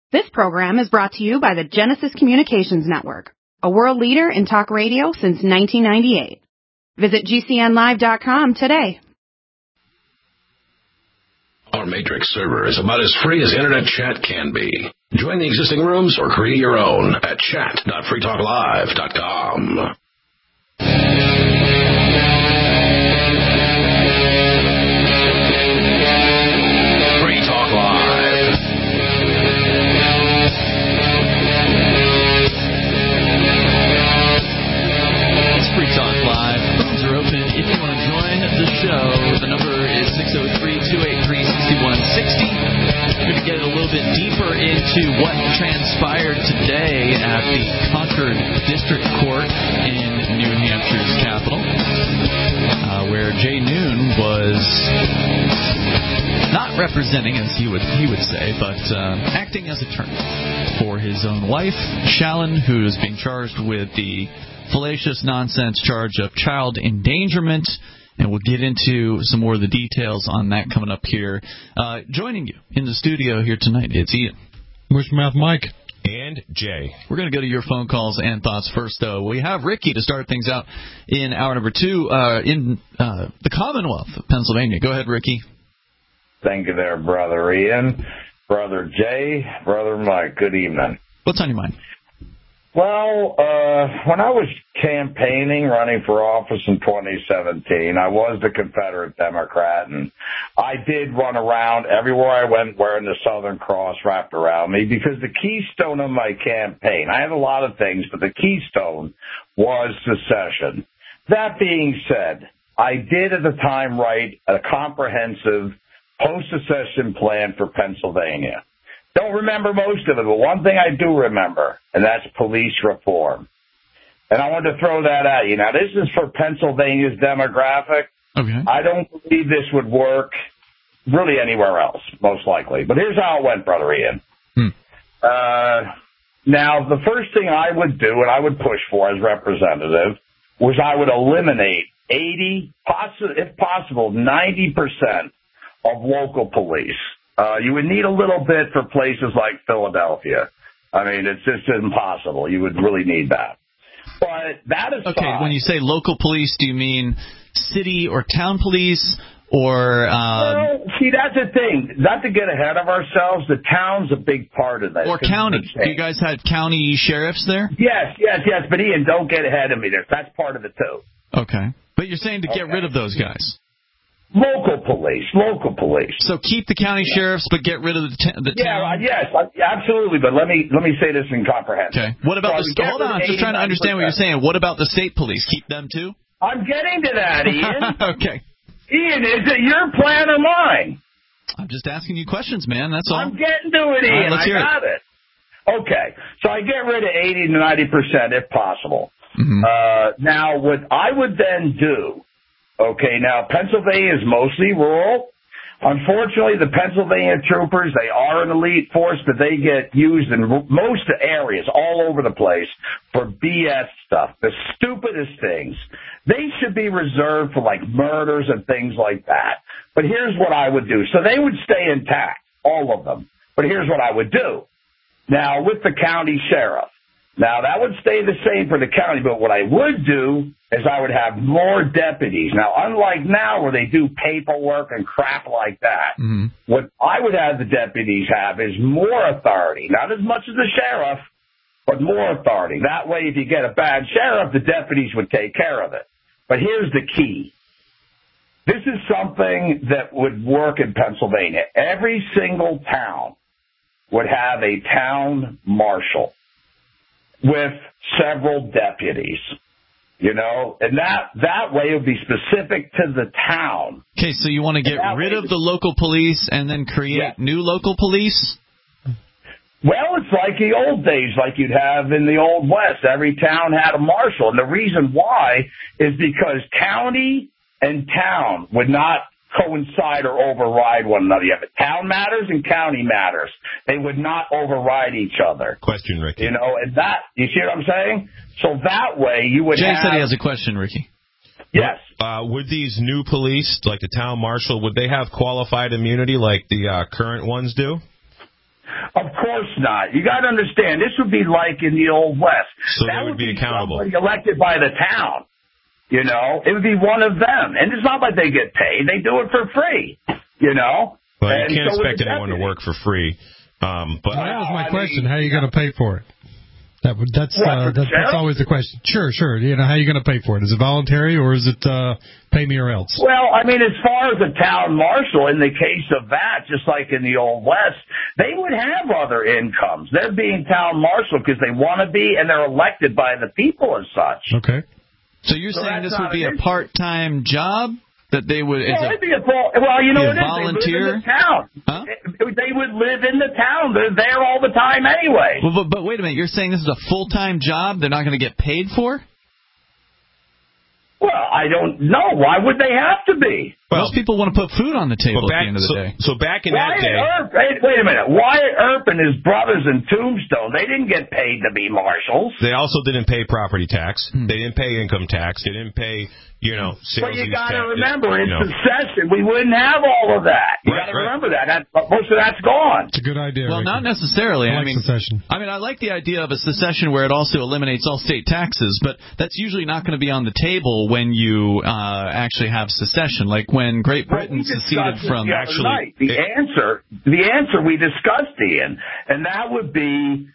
This program is brought to you by the Genesis Communications Network, a world leader in talk radio since 1998. Visit GCNlive.com today. Our Matrix server is about as free as internet chat can be. Join the existing rooms or create your own at chat.freetalklive.com. Free Talk Live. It's Free Talk Live. Phones are open if you want to join the show. The number is 603-283-6160. We're going to get a little bit deeper into what transpired today at the Concord District Court in New Hampshire's capital, where Jay Noon was not representing, as he would say, but acting as attorney for his own wife, Shallon, who is being charged with the fallacious nonsense charge of child endangerment. And we'll get into some more of the details on that coming up here. Joining you in the studio here tonight, it's Ian. Wishmouth Mike. And Jay. We're going to go to your phone calls and thoughts first, though. We have Ricky to start things out in hour number 2 in the Commonwealth of Pennsylvania. Go ahead, Ricky. Thank you there, Brother Ian, Brother Jay, Brother Mike. Good evening. What's on your mind? Well, when I was campaigning, running for office in 2017, I was the Confederate Democrat, and I did run around everywhere I went wearing the Southern Cross wrapped around me, because the keystone of my campaign, I had a lot of things, but the keystone was secession. That being said, I did at the time write a comprehensive post-secession plan for Pennsylvania. Don't remember most of it, but one thing I do remember, and that's police reform. And I wanted to throw that at you. Now, this is for Pennsylvania's demographic. Okay. I don't believe this would work really anywhere else, most likely. But here's how it went, Brother Ian. Now, the first thing I would do, and I would push for as representative, was I would eliminate 80, if possible, 90% of local police. You would need a little bit for places like Philadelphia. I mean, it's just impossible. You would really need that. But that is okay. When you say local police, do you mean city or town police, or? Well, see, that's the thing. Not to get ahead of ourselves, the town's a big part of that. Or county. You guys had county sheriffs there? Yes. But Ian, don't get ahead of me there. That's part of it too. Okay, but you're saying to get rid of those guys. Local police. So keep the county sheriffs, but get rid of the town? Yes, absolutely. But let me say this in comprehension. Okay. What about hold on, I'm just trying to understand what you're saying. What about the state police? Keep them too? I'm getting to that, Ian. Okay. Ian, is it your plan or mine? I'm just asking you questions, man. That's all. I'm getting to it, Ian. Let's hear it. Okay. So I get rid of 80 to 90% if possible. Mm-hmm. Now, what I would then do. Okay, now, Pennsylvania is mostly rural. Unfortunately, the Pennsylvania troopers, they are an elite force, but they get used in most areas all over the place for BS stuff, the stupidest things. They should be reserved for, like, murders and things like that. But here's what I would do. So they would stay intact, all of them. But here's what I would do. Now, with the county sheriff. Now, that would stay the same for the county, but what I would do is I would have more deputies. Now, unlike now where they do paperwork and crap like that, what I would have the deputies have is more authority. Not as much as the sheriff, but more authority. That way, if you get a bad sheriff, the deputies would take care of it. But here's the key. This is something that would work in Pennsylvania. Every single town would have a town marshal with several deputies, you know, and that way it would be specific to the town. Okay, so you want to get rid of the local police and then create new local police? Well, it's like the old days, like you'd have in the Old West. Every town had a marshal, and the reason why is because county and town would not coincide or override one another. You have town matters and county matters. They would not override each other. Question, Ricky. You know, and that, you see what I'm saying? So that way you would Jay said he has a question, Ricky. Yes. Would these new police, like the town marshal, would they have qualified immunity like the current ones do? Of course not. You got to understand, this would be like in the Old West. So that they would be accountable. Somebody elected by the town. You know, it would be one of them. And it's not like they get paid. They do it for free, you know. Well, and you can't so expect anyone to work for free. But that was my question. How are you going to pay for it? That's always the question. Sure. You know, how are you going to pay for it? Is it voluntary or is it pay me or else? Well, I mean, as far as a town marshal, in the case of that, just like in the Old West, they would have other incomes. They're being town marshal because they want to be, and they're elected by the people as such. Okay. So you're saying this would be a part-time job? That they would, it'd be well, you know, volunteer? They live in the town. Huh? They would live in the town. They're there all the time anyway. Well, but wait a minute. You're saying this is a full-time job they're not going to get paid for? Well, I don't know. Why would they have to be? Well, most people want to put food on the table at the end of the day. So back in that day... Wait a minute. Wyatt Earp and his brothers in Tombstone, they didn't get paid to be marshals. They also didn't pay property tax. They didn't pay income tax. They didn't pay, sales tax. But you got to remember, in succession, we wouldn't have all of that. You got to remember that. Most of that's gone. It's a good idea. Well, Ricky. not necessarily. I like secession. I like the idea of a secession where it also eliminates all state taxes, but that's usually not going to be on the table when you actually have secession, like when Great Britain seceded from the answer we discussed, Ian, and that would be,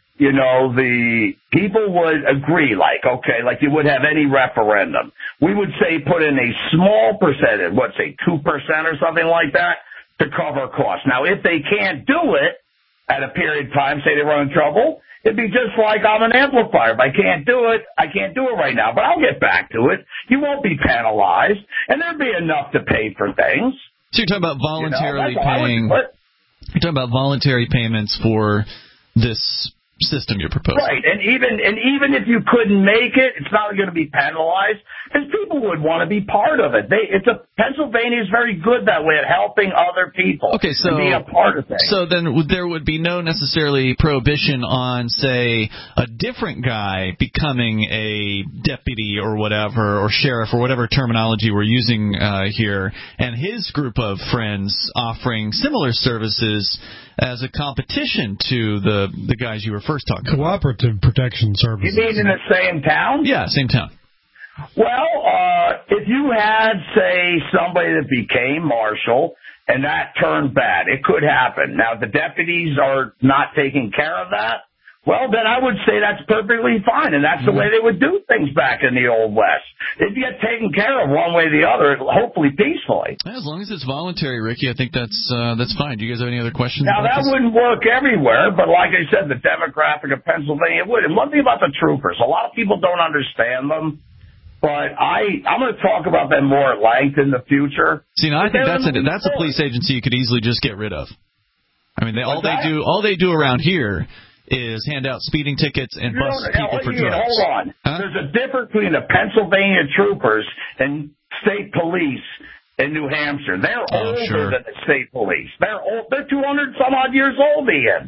the people would agree, like you would have any referendum. We would say put in a small percentage, 2% or something like that, to cover costs. Now, if they can't do it at a period of time, say they run in trouble, it'd be just like I'm an amplifier. If I can't do it, I can't do it right now, but I'll get back to it. You won't be penalized, and there'd be enough to pay for things. So you're talking about voluntarily paying. You're talking about voluntary payments for this system you're proposing, right? And even if you couldn't make it, it's not going to be penalized because people would want to be part of it. Pennsylvania is very good that way at helping other people. Okay, so and being a part of things. So then there would be no necessarily prohibition on, say, a different guy becoming a deputy or whatever, or sheriff or whatever terminology we're using here, and his group of friends offering similar services as a competition to the guys you were first talking about. Cooperative protection services. You mean in the same town? Yeah, same town. Well, if you had, say, somebody that became marshal and that turned bad, it could happen. Now, the deputies are not taking care of that. Well, then I would say that's perfectly fine, and that's the way they would do things back in the Old West. They'd get taken care of one way or the other, hopefully peacefully. As long as it's voluntary, Ricky, I think that's fine. Do you guys have any other questions? Now, that wouldn't work everywhere, but like I said, the demographic of Pennsylvania would. And one thing about the troopers, a lot of people don't understand them, but I'm going to talk about them more at length in the future. See, now I think that's a police agency you could easily just get rid of. I mean, all they do around here is hand out speeding tickets and bust people for drugs. Hold on. Huh? There's a difference between the Pennsylvania troopers and state police in New Hampshire. They're older than the state police. They're old. They're 200-some-odd years old, Ian.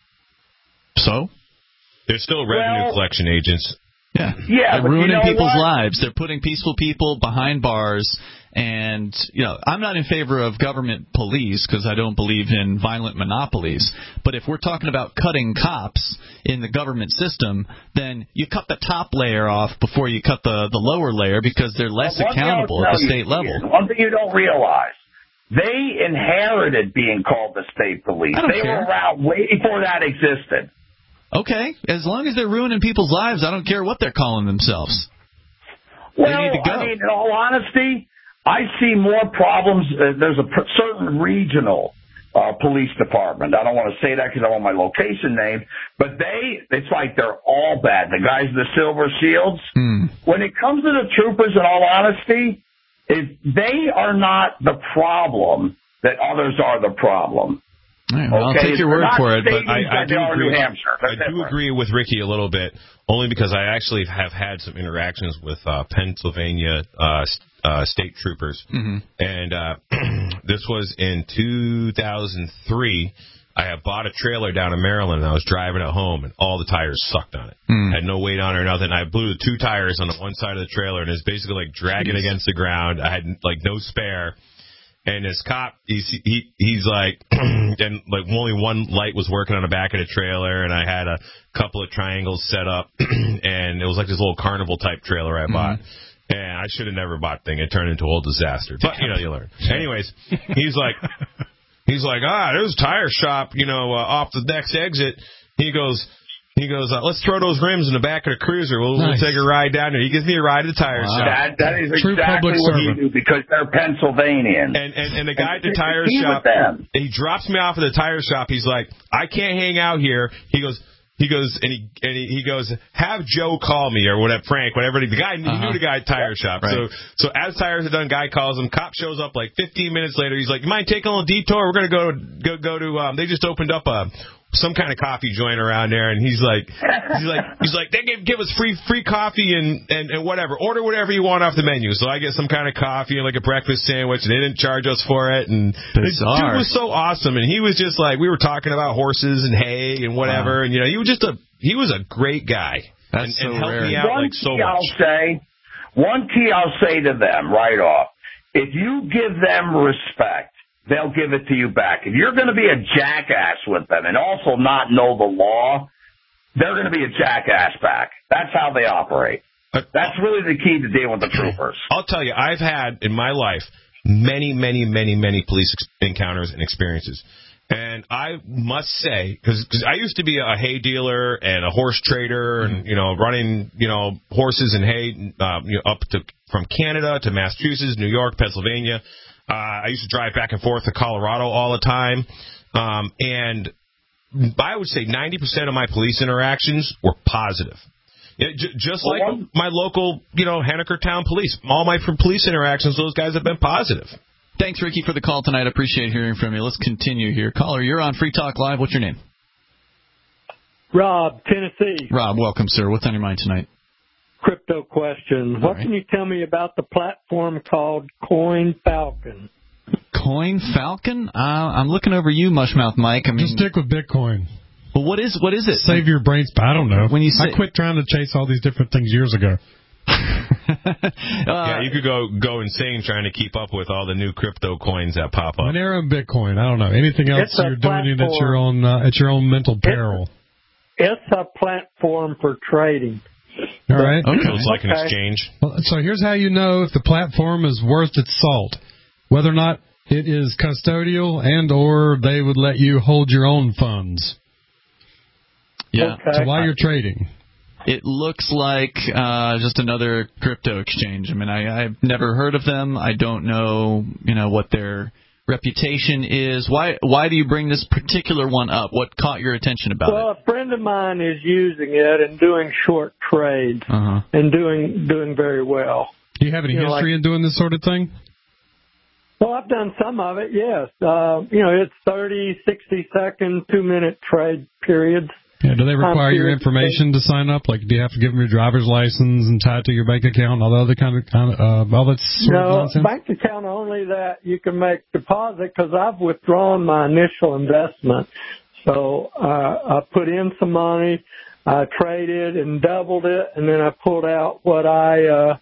So? They're still revenue collection agents. Yeah, they're ruining people's lives. They're putting peaceful people behind bars. And, I'm not in favor of government police because I don't believe in violent monopolies. But if we're talking about cutting cops in the government system, then you cut the top layer off before you cut the lower layer because they're less accountable at the state level. One thing you don't realize, they inherited being called the state police. They were around way before that existed. Okay, as long as they're ruining people's lives, I don't care what they're calling themselves. Well, they need to go. I mean, in all honesty, I see more problems. There's a certain regional police department. I don't want to say that because I want my location named, but it's like they're all bad. The guys in the silver shields. When it comes to the troopers, in all honesty, they are not the problem, that others are the problem. Right, well, I'll take your word for it, but I do agree with Ricky a little bit, only because I actually have had some interactions with Pennsylvania state troopers. Mm-hmm. And this was in 2003. I had bought a trailer down in Maryland, and I was driving it home, and all the tires sucked on it. Had no weight on it or nothing. I blew the two tires on the one side of the trailer, and it's basically like dragging against the ground. I had no spare. And this cop, he's like, and like only one light was working on the back of the trailer, and I had a couple of triangles set up, and it was like this little carnival type trailer I bought. And I should have never bought the thing. It turned into a whole disaster. But, you learn. Anyways, he's like, there's a tire shop, off the next exit. He goes, let's throw those rims in the back of the cruiser. We'll take a ride down there. He gives me a ride to the tire shop. That is exactly what you do because they're Pennsylvanians. And the guy at the tire shop, he drops me off at the tire shop. He's like, I can't hang out here. He goes, have Joe call me or whatever, Frank, whatever. The guy, he knew the guy at the tire shop. Right. So as tires are done, guy calls him. Cop shows up like 15 minutes later. He's like, you mind taking a little detour? We're gonna go to. They just opened up some kind of coffee joint around there, and he's like, they give us free coffee and whatever. Order whatever you want off the menu. So I get some kind of coffee and like a breakfast sandwich, and they didn't charge us for it. And the dude was so awesome, and he was just like, we were talking about horses and hay and whatever, and he was a great guy. That's and helped me out so much. One key I'll say to them right off: if you give them respect, they'll give it to you back. If you're going to be a jackass with them and also not know the law, they're going to be a jackass back. That's how they operate. That's really the key to dealing with the troopers. I'll tell you, I've had in my life many, many, many, many police encounters and experiences. And I must say, because I used to be a hay dealer and a horse trader and, running, horses and hay from Canada to Massachusetts, New York, Pennsylvania. I used to drive back and forth to Colorado all the time, and I would say 90% of my police interactions were positive. Just like my local, Henniker Town Police. All my police interactions, those guys have been positive. Thanks, Ricky, for the call tonight. I appreciate hearing from you. Let's continue here. Caller, you're on Free Talk Live. What's your name? Rob, Tennessee. Rob, welcome, sir. What's on your mind tonight? Crypto question. What can you tell me about the platform called Coin Falcon? Coin Falcon? I'm looking over you, Mushmouth Mike. Just stick with Bitcoin. Well, what is it? Save your brains. I don't know. I quit trying to chase all these different things years ago. You could go insane trying to keep up with all the new crypto coins that pop up. Monero and Bitcoin. I don't know. Anything else you're doing at your own mental peril. It's a platform for trading. All right. Okay. So it's like an exchange. Well, so here's how you know if the platform is worth its salt. Whether or not it is custodial and or they would let you hold your own funds. Yeah. Okay. So while you're trading. It looks like just another crypto exchange. I've never heard of them. I don't know, what their reputation is. Why do you bring this particular one up? What caught your attention about it? Well, a friend of mine is using it and doing short trades and doing very well. Do you have any history in doing this sort of thing? Well, I've done some of it, yes. It's 30, 60-second, 2-minute trade periods. Yeah, do they require your information to sign up? Like, do you have to give them your driver's license and tie it to your bank account and all the other kind of all that sort of nonsense? No, bank account only that you can make deposit because I've withdrawn my initial investment. So I put in some money, I traded and doubled it, and then I pulled out what I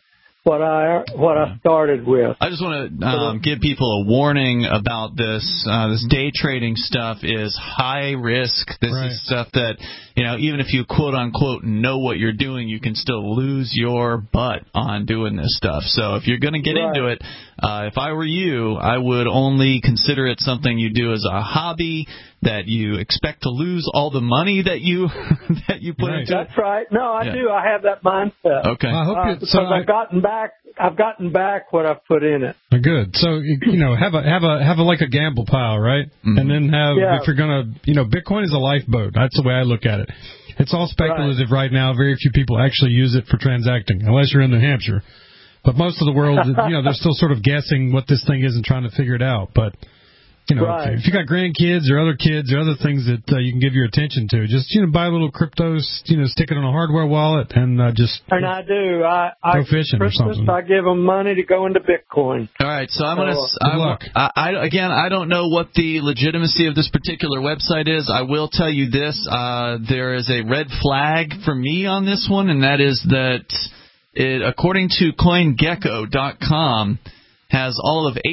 started with. I just want to give people a warning about this. This day trading stuff is high risk. This is stuff that, even if you quote unquote know what you're doing, you can still lose your butt on doing this stuff. So if you're going to get into it, if I were you, I would only consider it something you do as a hobby, that you expect to lose all the money that you put into it. That's right. No, I do. I have that mindset. Okay. Well, I hope I've gotten back what I've put in it. Good. So have a like a gamble pile, right? Mm-hmm. And then if you're gonna Bitcoin is a lifeboat. That's the way I look at it. It's all speculative right now. Very few people actually use it for transacting, unless you're in New Hampshire. But most of the world, they're still sort of guessing what this thing is and trying to figure it out. But if you got grandkids or other kids or other things that you can give your attention to, just buy a little crypto, stick it in a hardware wallet, and just. And I do. Go fishing or something. I give them money to go into Bitcoin. All right, so I'm gonna. Good luck. I don't know what the legitimacy of this particular website is. I will tell you this: there is a red flag for me on this one, and that is that according to CoinGecko.com. has all of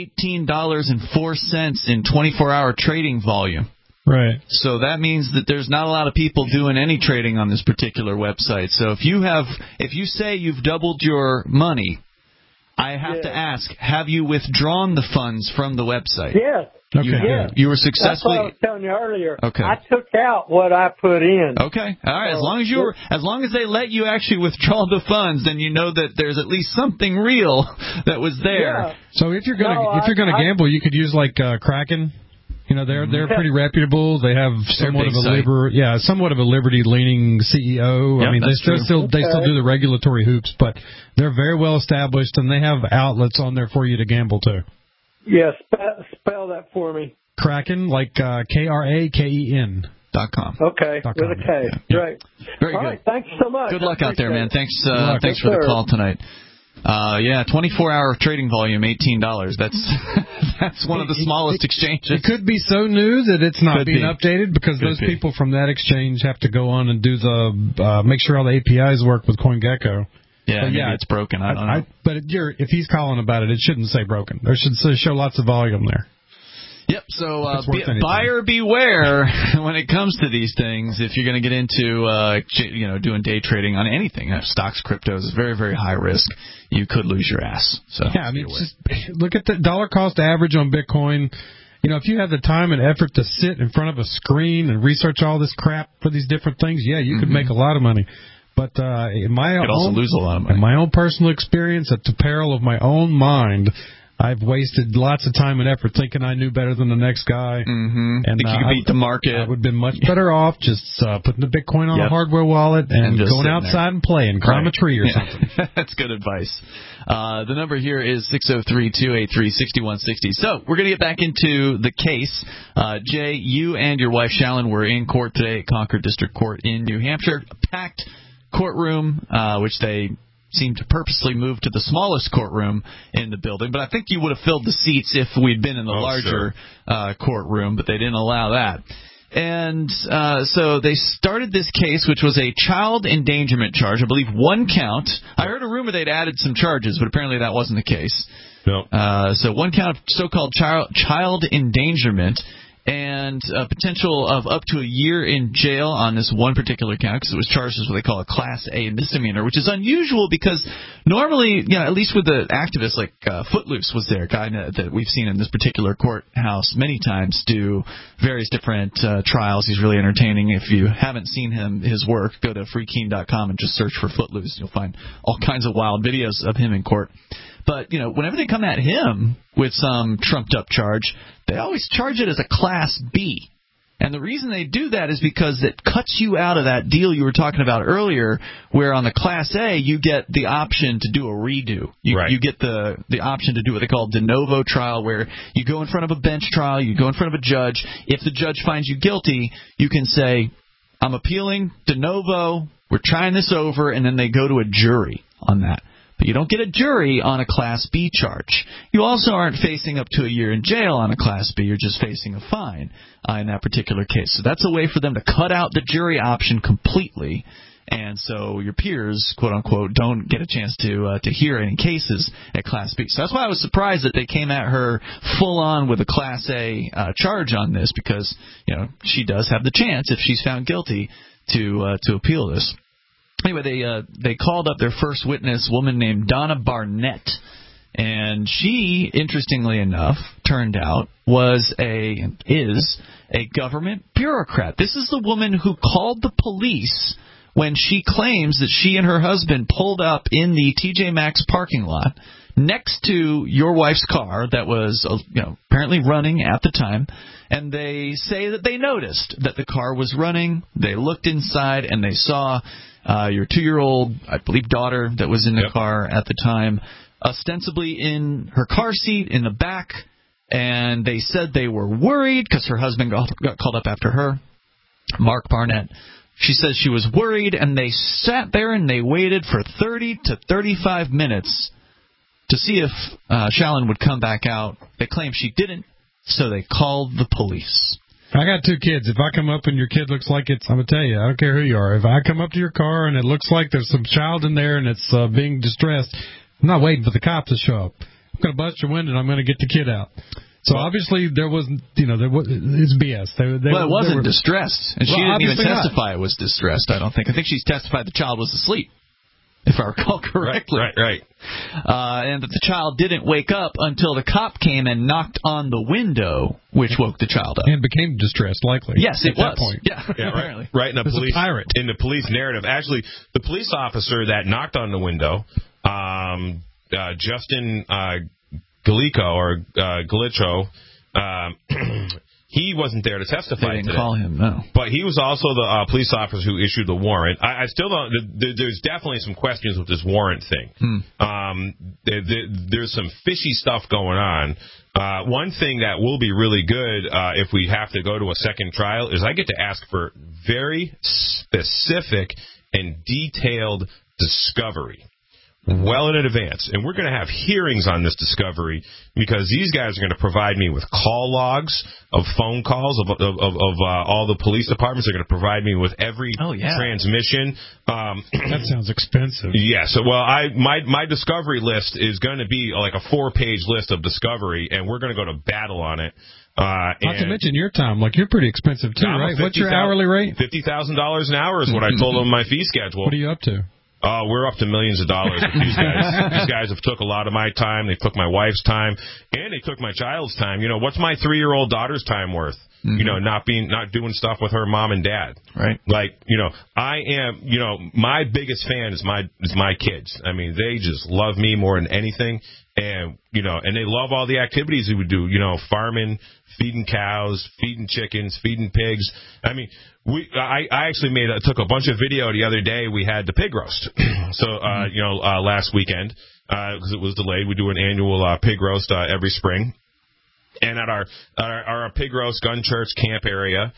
$18.04 in 24-hour trading volume. Right. So that means that there's not a lot of people doing any trading on this particular website. So if you say you've doubled your money, I have to ask, have you withdrawn the funds from the website? Yes. Okay. You were successfully. That's what I was telling you earlier. Okay. I took out what I put in. Okay. All right. As long as they let you actually withdraw the funds, then you know that there's at least something real that was there. Yeah. So if you're gonna gamble, you could use like Kraken. You know, they're pretty reputable. They have somewhat of a liberty-leaning CEO. Yep, I mean, they still do the regulatory hoops, but they're very well established, and they have outlets on there for you to gamble to. Yes, spell that for me. Kraken, like KRAKEN. .com. Okay, .com, with a K. Yeah. Great. Very All good. right, thanks so much. Good luck out there, man. Thanks for sir. the call tonight. 24-hour trading volume, $18. That's one of the smallest exchanges. It could be so new that it's not being updated because those people from that exchange have to go on and do the make sure all the APIs work with CoinGecko. Yeah, maybe it's broken. I don't know. But if he's calling about it, it shouldn't say broken. There should show lots of volume there. Yep, so buyer beware when it comes to these things. If you're going to get into doing day trading on anything, stocks, cryptos, is very, very high risk. You could lose your ass. So yeah, I mean, just look at the dollar cost average on Bitcoin. You know, if you have the time and effort to sit in front of a screen and research all this crap for these different things, you could make a lot of money. But in my also lose a lot of money. In my own personal experience, at the peril of my own mind, I've wasted lots of time and effort thinking I knew better than the next guy. Mm-hmm. And think you could beat the market. I would have been much better off just putting the Bitcoin on a hardware wallet and going outside and playing, climb a tree or something. That's good advice. The number here is 603-283-6160. So we're going to get back into the case. Jay, you and your wife, Shallon, were in court today at Concord District Court in New Hampshire. A packed courtroom, which they seemed to purposely move to the smallest courtroom in the building. But I think you would have filled the seats if we'd been in the larger courtroom, but they didn't allow that. And so they started this case, which was a child endangerment charge. I believe one count. I heard a rumor they'd added some charges, but apparently that wasn't the case. No. So one count of so-called child endangerment, and a potential of up to a year in jail on this one particular count, because it was charged as what they call a Class A misdemeanor, which is unusual because normally, at least with the activists, like Footloose was there, a guy that we've seen in this particular courthouse many times do various different trials. He's really entertaining. If you haven't seen his work, go to freekeen.com and just search for Footloose. You'll find all kinds of wild videos of him in court. But, whenever they come at him with some trumped-up charge, they always charge it as a Class B. And the reason they do that is because it cuts you out of that deal you were talking about earlier, where on the Class A, you get the option to do a redo. You get the option to do what they call de novo trial, where you go in front of a bench trial, you go in front of a judge. If the judge finds you guilty, you can say, I'm appealing de novo, we're trying this over, and then they go to a jury on that. But you don't get a jury on a Class B charge. You also aren't facing up to a year in jail on a Class B. You're just facing a fine in that particular case. So that's a way for them to cut out the jury option completely. And so your peers, quote unquote, don't get a chance to hear any cases at Class B. So that's why I was surprised that they came at her full on with a Class A charge on this, because she does have the chance, if she's found guilty, to appeal this. Anyway, they called up their first witness, a woman named Donna Barnett, and she, interestingly enough, turned out is a government bureaucrat. This is the woman who called the police when she claims that she and her husband pulled up in the TJ Maxx parking lot next to your wife's car that was apparently running at the time, and they say that they noticed that the car was running. They looked inside and they saw your 2-year-old, I believe, daughter that was in the car at the time, ostensibly in her car seat in the back, and they said they were worried because her husband got called up after her, Mark Barnett. She says she was worried, and they sat there and they waited for 30 to 35 minutes to see if Shallon would come back out. They claim she didn't, so they called the police. I got 2 kids. If I come up and your kid looks like I'm going to tell you, I don't care who you are. If I come up to your car and it looks like there's some child in there and it's being distressed, I'm not waiting for the cops to show up. I'm going to bust your window and I'm going to get the kid out. So obviously there wasn't, it's BS. It wasn't distressed. And she didn't even testify it was distressed, I don't think. I think she's testified the child was asleep, if I recall correctly. Right. And that the child didn't wake up until the cop came and knocked on the window, which woke the child up. And became distressed, likely. Yes, it was. At that point. Yeah, apparently. Right. In in the police narrative. Actually, the police officer that knocked on the window, Justin Galicho, he wasn't there to testify. They didn't call him, no. But he was also the police officer who issued the warrant. I still don't. There's definitely some questions with this warrant thing. There's some fishy stuff going on. One thing that will be really good if we have to go to a second trial is I get to ask for very specific and detailed discovery. Well in advance. And we're going to have hearings on this discovery because these guys are going to provide me with call logs of phone calls of all the police departments. They're going to provide me with every transmission. That sounds expensive. Yeah. So, my discovery list is going to be like a 4-page list of discovery, and we're going to go to battle on it. Not to mention your time. Like, you're pretty expensive, too, right? What's your hourly rate? $50,000 an hour is what I told them my fee schedule. What are you up to? We're up to millions of dollars with these guys. These guys have took a lot of my time. They took my wife's time, and they took my child's time. What's my 3-year-old daughter's time worth? Not doing stuff with her mom and dad. Right. Like, I am, my biggest fan is my kids. I mean, they just love me more than anything. And, and they love all the activities we would do, farming, feeding cows, feeding chickens, feeding pigs. I mean, I actually took a bunch of video the other day. We had the pig roast. So, last weekend, because it was delayed, we do an annual pig roast every spring. And at our pig roast gun church camp area,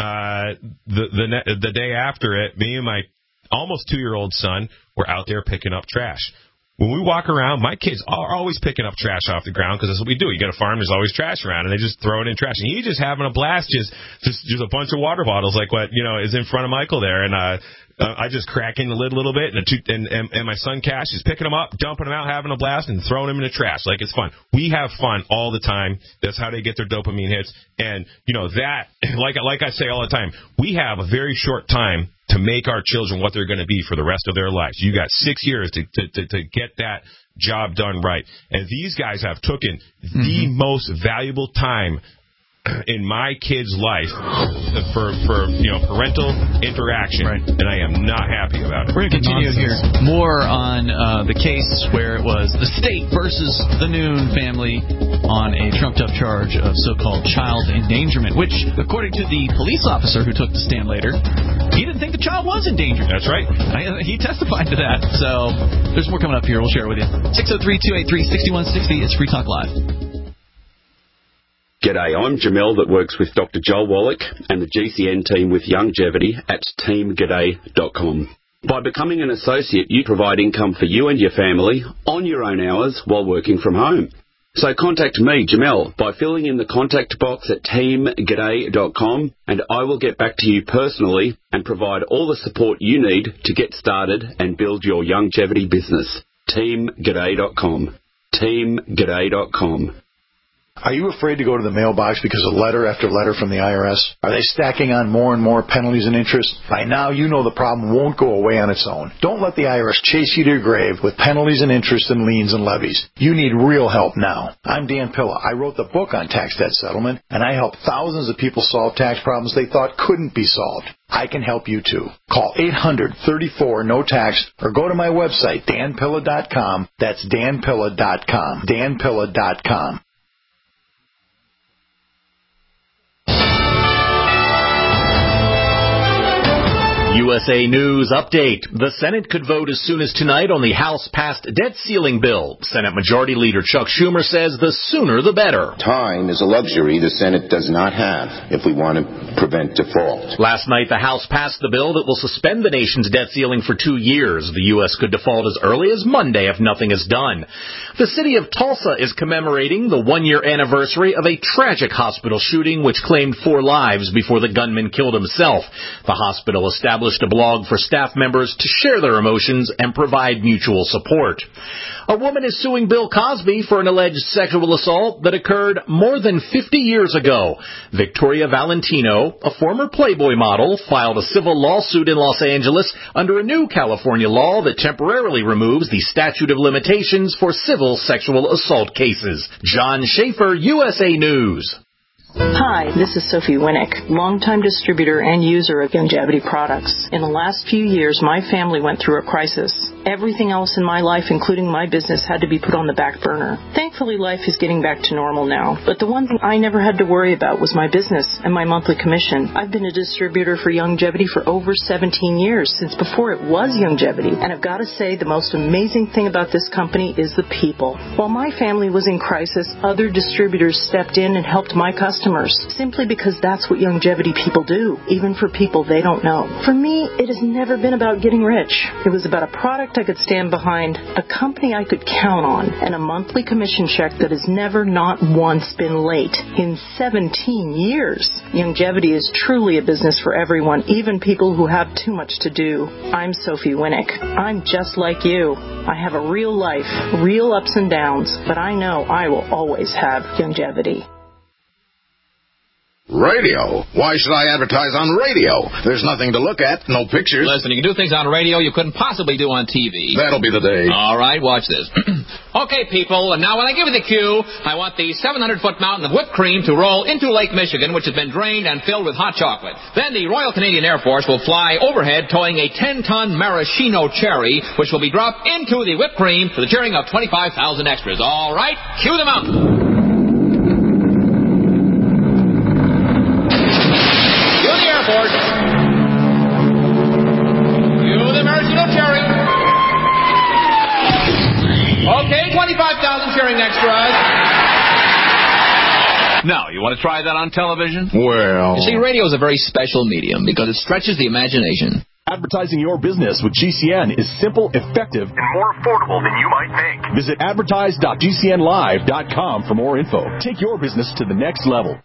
the day after it, me and my almost 2-year-old son were out there picking up trash. When we walk around, my kids are always picking up trash off the ground because that's what we do. You get a farm, there's always trash around, and they just throw it in trash. And he's just having a blast, just a bunch of water bottles like what is in front of Michael there. And I just crack in the lid a little bit, and my son Cash is picking them up, dumping them out, having a blast, and throwing them in the trash. Like, it's fun. We have fun all the time. That's how they get their dopamine hits. And that, like I say all the time, we have a very short time to make our children what they're going to be for the rest of their lives. You got 6 years to get that job done right. And these guys have taken the most valuable time in my kid's life for parental interaction, right. And I am not happy about it. We're going to continue here more on the case where it was the state versus the Noon family on a trumped-up charge of so-called child endangerment, which, according to the police officer who took the stand later, he didn't think the child was endangered. That's right. He testified to that. So there's more coming up here. We'll share it with you. 603-283-6160. It's Free Talk Live. G'day, I'm Jamel that works with Dr. Joel Wallach and the GCN team with Longevity at teamg'day.com. By becoming an associate, you provide income for you and your family on your own hours while working from home. So contact me, Jamel, by filling in the contact box at teamg'day.com, and I will get back to you personally and provide all the support you need to get started and build your longevity business. teamg'day.com. teamg'day.com. Are you afraid to go to the mailbox because of letter after letter from the IRS? Are they stacking on more and more penalties and interest? By now, you know the problem won't go away on its own. Don't let the IRS chase you to your grave with penalties and interest and liens and levies. You need real help now. I'm Dan Pilla. I wrote the book on tax debt settlement, and I help thousands of people solve tax problems they thought couldn't be solved. I can help you too. Call 800-34-NO-TAX or go to my website, danpilla.com. That's danpilla.com. danpilla.com. USA News Update. The Senate could vote as soon as tonight on the House-passed debt ceiling bill. Senate Majority Leader Chuck Schumer says the sooner the better. Time is a luxury the Senate does not have if we want to prevent default. Last night, the House passed the bill that will suspend the nation's debt ceiling for 2 years. The U.S. could default as early as Monday if nothing is done. The city of Tulsa is commemorating the 1-year anniversary of a tragic hospital shooting which claimed 4 lives before the gunman killed himself. The hospital established established a blog for staff members to share their emotions and provide mutual support. A woman is suing Bill Cosby for an alleged sexual assault that occurred more than 50 years ago. Victoria Valentino, a former Playboy model, filed a civil lawsuit in Los Angeles under a new California law that temporarily removes the statute of limitations for civil sexual assault cases. John Schaefer, USA News. Hi, this is Sophie Winnick, longtime distributor and user of Youngevity products. In the last few years, my family went through a crisis. Everything else in my life, including my business, had to be put on the back burner. Thankfully, life is getting back to normal now. But the one thing I never had to worry about was my business and my monthly commission. I've been a distributor for Youngevity for over 17 years, since before it was Youngevity. And I've got to say, the most amazing thing about this company is the people. While my family was in crisis, other distributors stepped in and helped my customers, simply because that's what Youngevity people do, even for people they don't know. For me, it has never been about getting rich. It was about a product I could stand behind, a company I could count on, and a monthly commission check that has never, not once, been late in 17 years. Youngevity is truly a business for everyone, even people who have too much to do. I'm Sophie Winnick. I'm just like you. I have a real life, real ups and downs, but I know I will always have Youngevity. Radio? Why should I advertise on radio? There's nothing to look at, no pictures. Listen, you can do things on radio you couldn't possibly do on TV. That'll be the day. All right, watch this. Okay, people, and now when I give you the cue, I want the 700-foot mountain of whipped cream to roll into Lake Michigan, which has been drained and filled with hot chocolate. Then the Royal Canadian Air Force will fly overhead towing a 10-ton maraschino cherry, which will be dropped into the whipped cream for the cheering of 25,000 extras. All right, cue the mountain. Okay, 25,000 cheering extras. Now, you want to try that on television? Well... You see, radio is a very special medium because it stretches the imagination. Advertising your business with GCN is simple, effective, and more affordable than you might think. Visit advertise.gcnlive.com for more info. Take your business to the next level.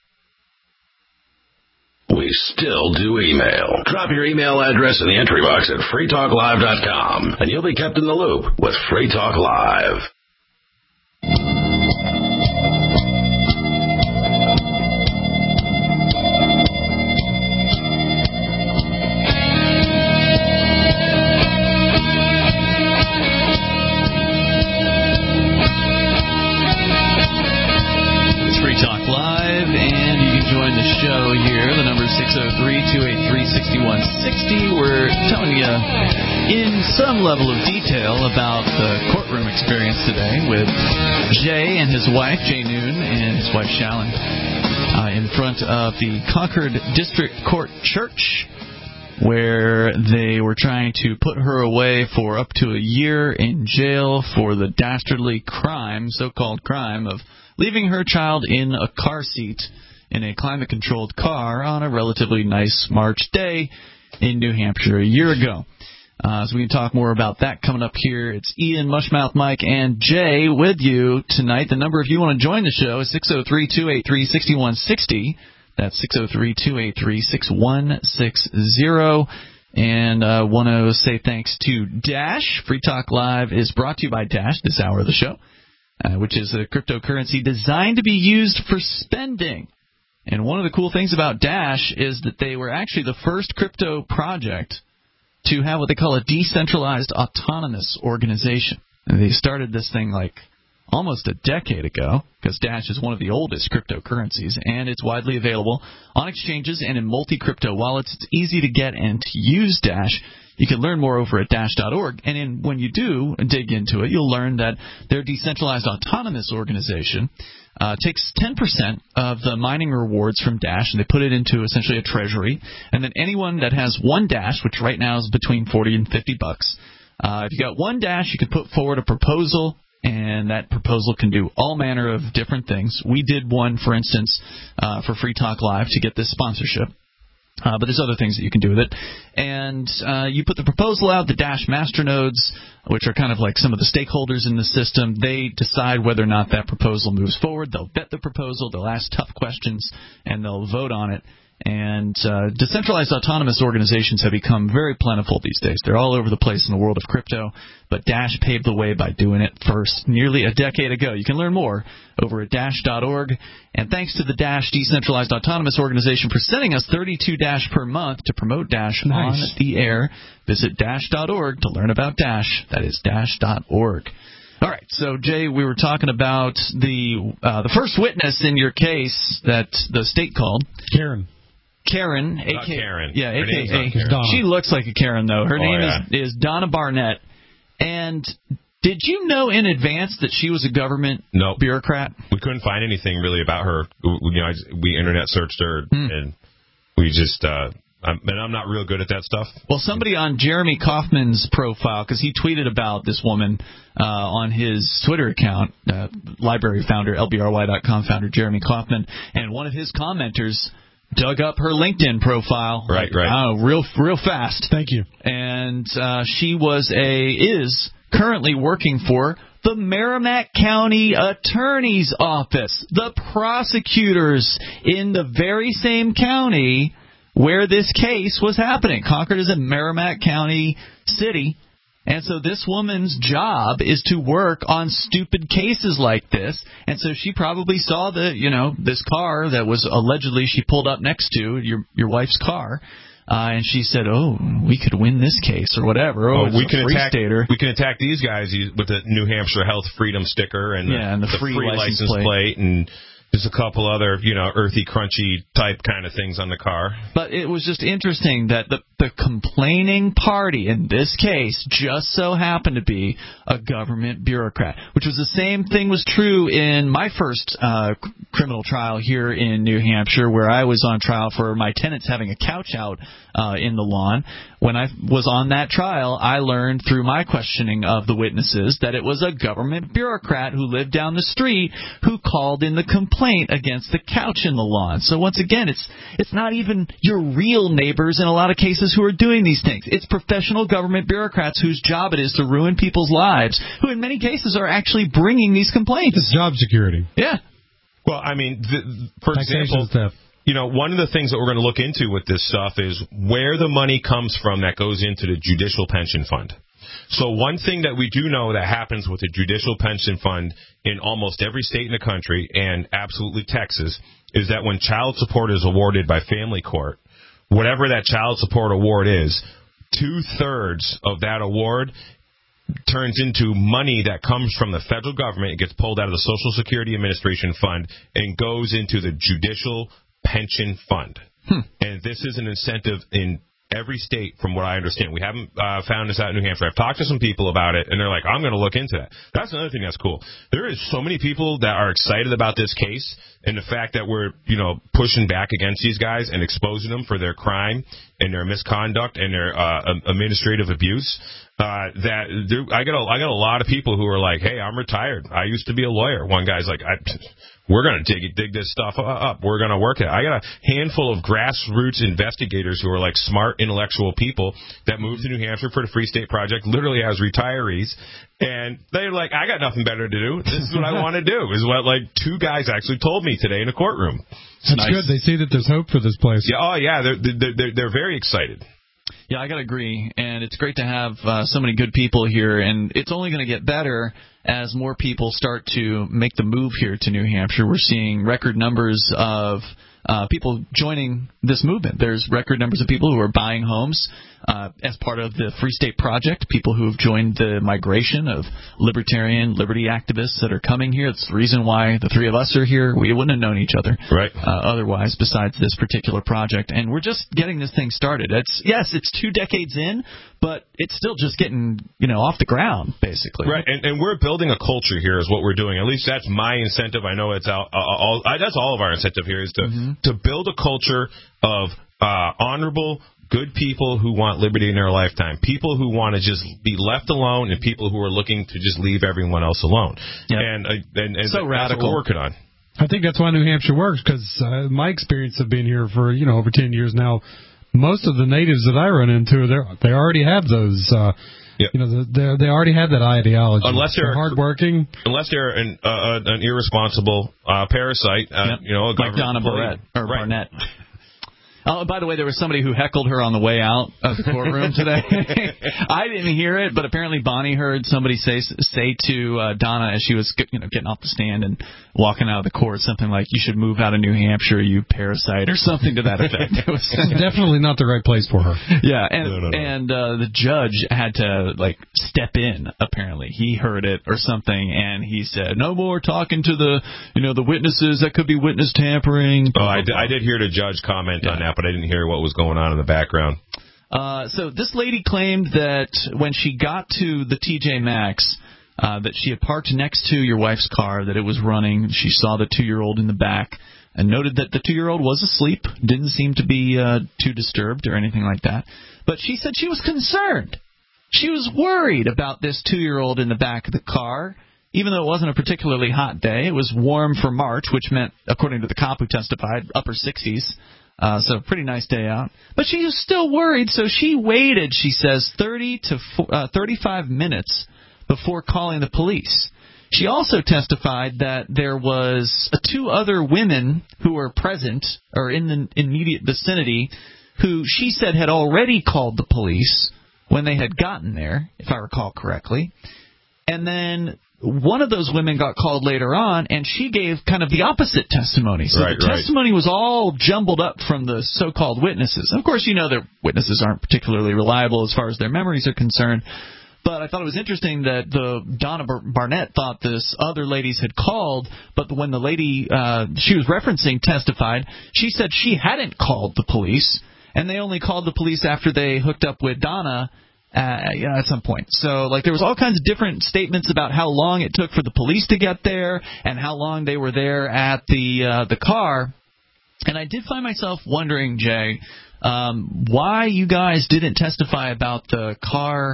We still do email. Drop your email address in the entry box at freetalklive.com, and you'll be kept in the loop with Free Talk Live. It's Free Talk Live, and you can join the show here. The number is 603-283-6160. We're telling you in some level of detail about the courtroom experience today with Jay and his wife, Jay Noon, and his wife, Shallon, in front of the Concord District Court Church, where they were trying to put her away for up to a year in jail for the dastardly crime, so-called crime, of leaving her child in a car seat in a climate-controlled car on a relatively nice March day in New Hampshire a year ago. So we can talk more about that coming up here. It's Ian, Mushmouth Mike, and Jay with you tonight. The number, if you want to join the show, is 603-283-6160. That's 603-283-6160. And I want to say thanks to Dash. Free Talk Live is brought to you by Dash this hour of the show, which is a cryptocurrency designed to be used for spending. And one of the cool things about Dash is that they were actually the first crypto project to have what they call a decentralized autonomous organization. And they started this thing like almost a decade ago, because Dash is one of the oldest cryptocurrencies, and it's widely available on exchanges and in multi-crypto wallets. It's easy to get and to use Dash. You can learn more over at Dash.org, and when you do dig into it, you'll learn that their decentralized autonomous organization takes 10% of the mining rewards from Dash, and they put it into essentially a treasury. And then anyone that has one Dash, which right now is between $40 and $50, if you got one Dash, you can put forward a proposal, and that proposal can do all manner of different things. We did one, for instance, for Free Talk Live to get this sponsorship. But there's other things that you can do with it. And you put the proposal out. The Dash masternodes, which are kind of like some of the stakeholders in the system, they decide whether or not that proposal moves forward. They'll vet the proposal. They'll ask tough questions, and they'll vote on it. And decentralized autonomous organizations have become very plentiful these days. They're all over the place in the world of crypto, but Dash paved the way by doing it first nearly a decade ago. You can learn more over at Dash.org. And thanks to the Dash Decentralized Autonomous Organization for sending us 32 Dash per month to promote Dash on the air. Visit Dash.org to learn about Dash. That is Dash.org. All right, so Jay, we were talking about the first witness in your case that the state called. Karen, not Karen. Yeah, her name's a.k.a. not Karen. She looks like a Karen, though. Her name is Donna Barnett. And did you know in advance that she was a government bureaucrat? We couldn't find anything really about her. We internet searched her, and we just... and I'm not real good at that stuff. Well, somebody on Jeremy Kaufman's profile, because he tweeted about this woman on his Twitter account, library founder, LBRY.com founder Jeremy Kaufman, and one of his commenters dug up her LinkedIn profile. Right. Real fast. Thank you. And she is currently working for the Merrimack County Attorney's Office, the prosecutors in the very same county where this case was happening. Concord is a Merrimack County city. And so this woman's job is to work on stupid cases like this. And so she probably saw this car that was allegedly she pulled up next to, your wife's car. And she said, we could win this case or whatever. We can attack these guys with the New Hampshire Health Freedom sticker and the free license plate and there's a couple other, earthy, crunchy type kind of things on the car. But it was just interesting that the complaining party in this case just so happened to be a government bureaucrat, which was the same thing was true in my first criminal trial here in New Hampshire, where I was on trial for my tenants having a couch out in the lawn. When I was on that trial, I learned through my questioning of the witnesses that it was a government bureaucrat who lived down the street who called in the complaint against the couch in the lawn. So once again, it's not even your real neighbors in a lot of cases who are doing these things. It's professional government bureaucrats whose job it is to ruin people's lives, who in many cases are actually bringing these complaints. It's job security. Yeah. Well, I mean, for example, one of the things that we're going to look into with this stuff is where the money comes from that goes into the judicial pension fund. So one thing that we do know that happens with the judicial pension fund in almost every state in the country, and absolutely Texas, is that when child support is awarded by family court, whatever that child support award is, 2/3 of that award turns into money that comes from the federal government. It gets pulled out of the Social Security Administration fund and goes into the judicial pension fund. And this is an incentive in every state, from what I understand. We haven't found this out in New Hampshire. I've talked to some people about it, and they're like, I'm going to look into that. That's another thing that's cool. There is so many people that are excited about this case and the fact that we're, pushing back against these guys and exposing them for their crime and their misconduct and their administrative abuse. I got a lot of people who are like, hey, I'm retired. I used to be a lawyer. One guy's like, we're going to dig this stuff up. We're going to work it. I got a handful of grassroots investigators who are like smart, intellectual people that moved to New Hampshire for the Free State Project, literally as retirees. And they're like, I got nothing better to do. This is what I want to do, is what like two guys actually told me today in a courtroom. That's good. They see that there's hope for this place. Yeah. They're very excited. Yeah, I got to agree, and it's great to have so many good people here, and it's only going to get better as more people start to make the move here to New Hampshire. We're seeing record numbers of people joining this movement. There's record numbers of people who are buying homes as part of the Free State Project, people who have joined the migration of libertarian liberty activists that are coming here. It's the reason why the three of us are here. We wouldn't have known each other otherwise besides this particular project. And we're just getting this thing started. It's 2 decades in, but it's still just getting off the ground, basically. Right, and we're building a culture here is what we're doing. At least that's my incentive. I know it's that's all of our incentive here is to build a culture of honorable, good people who want liberty in their lifetime, people who want to just be left alone, and people who are looking to just leave everyone else alone. Yep. And so radical. That's what we're working on. I think that's why New Hampshire works, because my experience of being here for over 10 years now, most of the natives that I run into, they already have those. They already have that ideology. Unless they're hardworking, unless they're an irresponsible parasite, a like Donna Barnett. Oh, by the way, there was somebody who heckled her on the way out of the courtroom today. I didn't hear it, but apparently Bonnie heard somebody say to Donna as she was getting off the stand and walking out of the court something like, "You should move out of New Hampshire, you parasite," or something to that effect. It was definitely not the right place for her. Yeah, and the judge had to step in. Apparently, he heard it or something, and he said, "No more talking to the witnesses. That could be witness tampering." Oh, I did hear the judge comment on that, but I didn't hear what was going on in the background. So this lady claimed that when she got to the TJ Maxx, that she had parked next to your wife's car, that it was running. She saw the 2-year-old in the back and noted that the 2-year-old was asleep, didn't seem to be too disturbed or anything like that. But she said she was concerned. She was worried about this 2-year-old in the back of the car, even though it wasn't a particularly hot day. It was warm for March, which meant, according to the cop who testified, upper 60s. So pretty nice day out. But she was still worried, so she waited, she says, 30 to 35 minutes before calling the police. She also testified that there was 2 other women who were present or in the immediate vicinity who she said had already called the police when they had gotten there, if I recall correctly. And then one of those women got called later on, and she gave kind of the opposite testimony. So the testimony was all jumbled up from the so-called witnesses. Of course, their witnesses aren't particularly reliable as far as their memories are concerned. But I thought it was interesting that Donna Barnett thought this other ladies had called, but when the lady she was referencing testified, she said she hadn't called the police, and they only called the police after they hooked up with Donna at some point. So, there was all kinds of different statements about how long it took for the police to get there and how long they were there at the car. And I did find myself wondering, Jay, why you guys didn't testify about the car.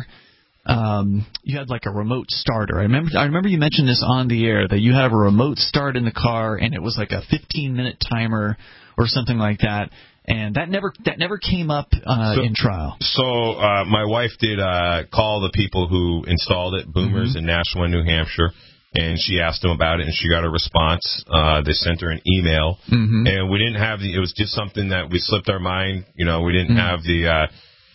You had a remote starter. I remember you mentioned this on the air, that you have a remote start in the car, and it was like a 15-minute timer or something like that. And that never came up in trial. So my wife did call the people who installed it, Boomers in Nashua, New Hampshire, and she asked them about it, and she got a response. They sent her an email, and we didn't have it was just something that we slipped our mind. We didn't have the.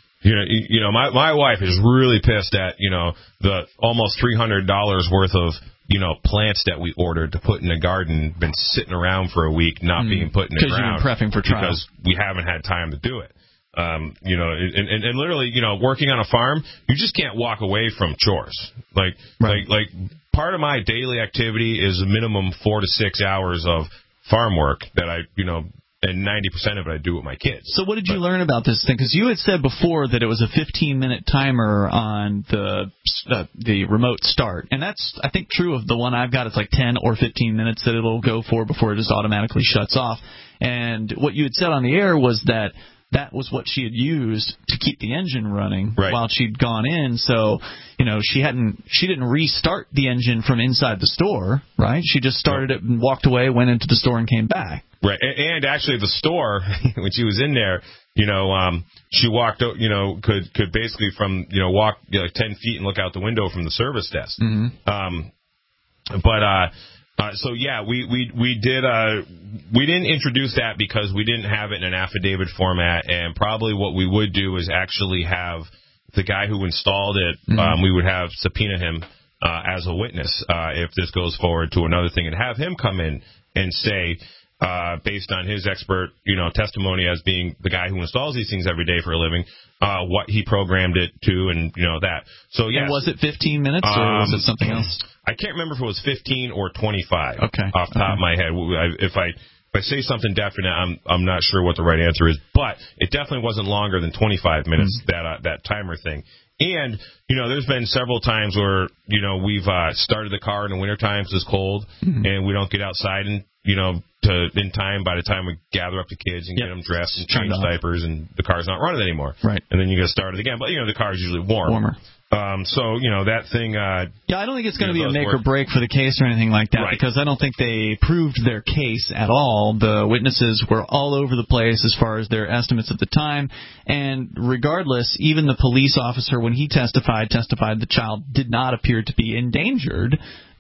My wife is really pissed at the almost $300 worth of plants that we ordered to put in the garden, been sitting around for a week, not being put in the ground. Because you've been prepping for trial. Because we haven't had time to do it. And literally, working on a farm, you just can't walk away from chores. Like part of my daily activity is a minimum 4 to 6 hours of farm work that I, and 90% of it I do with my kids. So what did you learn about this thing? Because you had said before that it was a 15-minute timer on the remote start. And that's, I think, true of the one I've got. It's 10 or 15 minutes that it'll go for before it just automatically shuts off. And what you had said on the air was that was what she had used to keep the engine running while she'd gone in. So, she didn't restart the engine from inside the store, right? She just started it and walked away, went into the store, and came back. Right, and actually the store, when she was in there, she walked, could basically walk 10 feet and look out the window from the service desk. So yeah, we didn't introduce that because we didn't have it in an affidavit format, and probably what we would do is actually have the guy who installed it. We would have subpoena him as a witness if this goes forward to another thing, and have him come in and say, based on his expert, testimony as being the guy who installs these things every day for a living, what he programmed it to, and that. So yes. And was it 15 minutes or was it something else? I can't remember if it was 15 or 25. Okay. Off the top of my head, if I say something definite, I'm not sure what the right answer is, but it definitely wasn't longer than 25 minutes. That timer thing. And, there's been several times where, we've started the car in the wintertime because it's cold, and we don't get outside in time by the time we gather up the kids and get them dressed and change diapers, and the car's not running anymore. Right. And then you got to start it again. But, the car's usually warmer. So, that thing... I don't think it's going to be a make or break for the case or anything like that, because I don't think they proved their case at all. The witnesses were all over the place as far as their estimates at the time, and regardless, even the police officer, when he testified the child did not appear to be endangered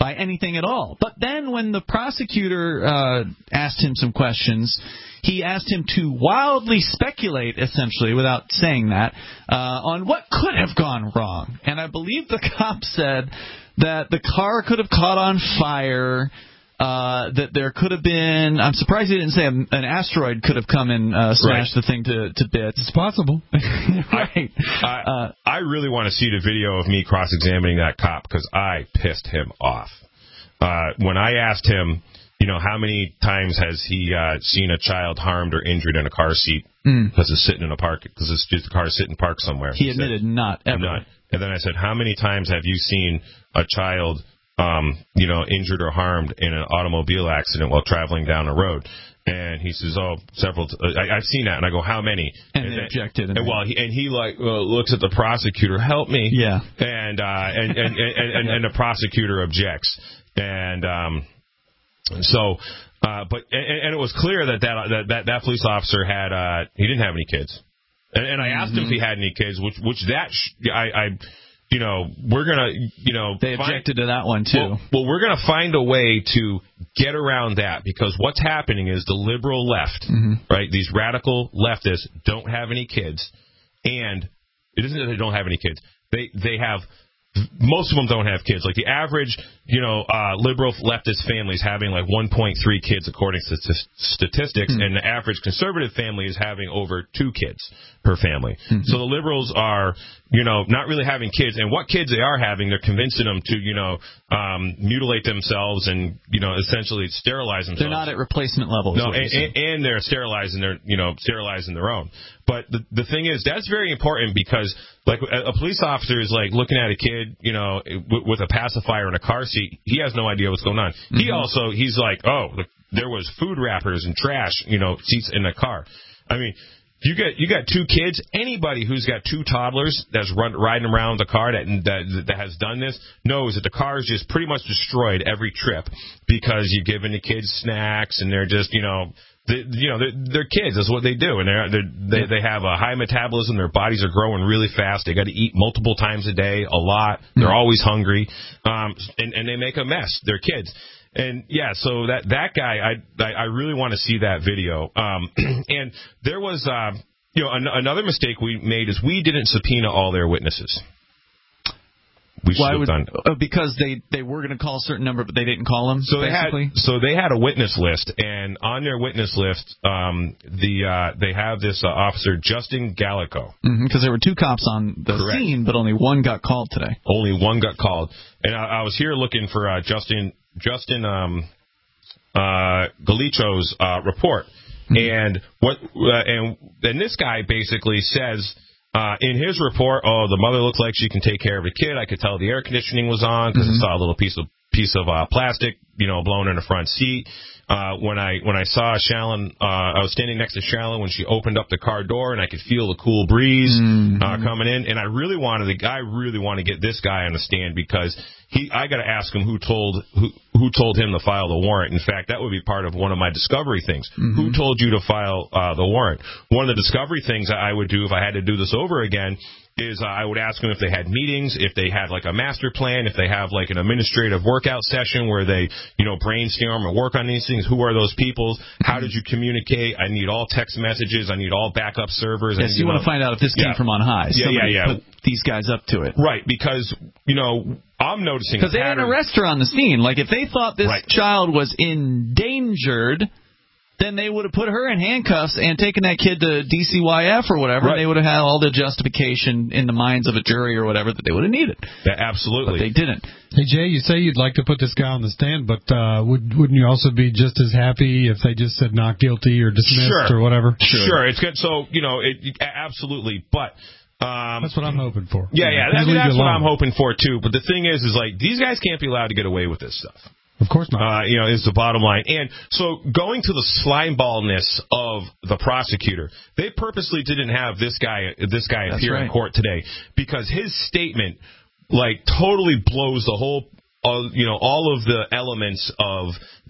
by anything at all. But then when the prosecutor asked him some questions, he asked him to wildly speculate, essentially, without saying that, on what could have gone wrong. And I believe the cop said that the car could have caught on fire, that there could have been, I'm surprised he didn't say an asteroid could have come and smashed the thing to bits. It's possible. Right. I really want to see the video of me cross-examining that cop because I pissed him off. When I asked him, how many times has he seen a child harmed or injured in a car seat because it's sitting in a park, because it's just a car sitting parked somewhere? He admitted not ever. None. And then I said, how many times have you seen a child injured or harmed in an automobile accident while traveling down a road? And he says, several. I've seen that. And I go, how many? And they objected. And he looks at the prosecutor, help me. Yeah. And the prosecutor objects. And but it was clear that police officer he didn't have any kids. And I asked him if he had any kids, we're going to, they objected to that one, too. Well, we're going to find a way to get around that, because what's happening is the liberal left, right, these radical leftists don't have any kids. And it isn't that they don't have any kids. They have, most of them don't have kids. Like the average, liberal leftist family is having like 1.3 kids according to statistics, and the average conservative family is having over 2 kids per family. So the liberals are, not really having kids, and what kids they are having, they're convincing them to, mutilate themselves and, essentially sterilize themselves. They're not at replacement levels. No, and they're sterilizing their own. But the thing is, that's very important, because like a police officer is like looking at a kid, with a pacifier in a car seat. He has no idea what's going on. He's like, there was food wrappers and trash, seats in the car. I mean, you got 2 kids. Anybody who's got 2 toddlers that's riding around the car that has done this knows that the car is just pretty much destroyed every trip, because you're giving the kids snacks and they're just they're kids. That's what they do, and they have a high metabolism. Their bodies are growing really fast. They got to eat multiple times a day, a lot. They're always hungry, and they make a mess. They're kids. And yeah, so that guy, I really want to see that video. And there was, another mistake we made is we didn't subpoena all their witnesses. We should have done because they were going to call a certain number, but they didn't call them. So they had a witness list, and on their witness list, they have this officer Justin Gallico. Because there were 2 cops on the scene, but only one got called today. Only one got called, and I was here looking for Justin Galicho's report, and and this guy basically says. In his report, the mother looked like she can take care of the kid. I could tell the air conditioning was on because I saw a little piece of plastic, blown in the front seat. When I saw Shallon, I was standing next to Shallon when she opened up the car door, and I could feel the cool breeze coming in. And I really want to get this guy on the stand, because I got to ask him who told him to file the warrant. In fact, that would be part of one of my discovery things. Who told you to file the warrant? One of the discovery things I would do if I had to do this over again is I would ask them if they had meetings, if they had like a master plan, if they have like an administrative workout session where they, brainstorm and work on these things. Who are those people? How did you communicate? I need all text messages. I need all backup servers. Yes, you want to find out if this came from on high. Somebody put these guys up to it. Right, because, I'm noticing because they had an arrestor on the scene. Like, if they thought this child was endangered, then they would have put her in handcuffs and taken that kid to DCYF or whatever, and they would have had all the justification in the minds of a jury or whatever that they would have needed. Yeah, absolutely. But they didn't. Hey, Jay, you say you'd like to put this guy on the stand, but wouldn't you also be just as happy if they just said not guilty or dismissed or whatever? Sure. It's good. So, absolutely. But... that's what I'm hoping for. Yeah, that's what I'm hoping for, too. But the thing is like, these guys can't be allowed to get away with this stuff. Of course not. Is the bottom line. And so going to the slimeballness of the prosecutor, they purposely didn't have this guy appear in court today, because his statement, totally blows the whole, all of the elements of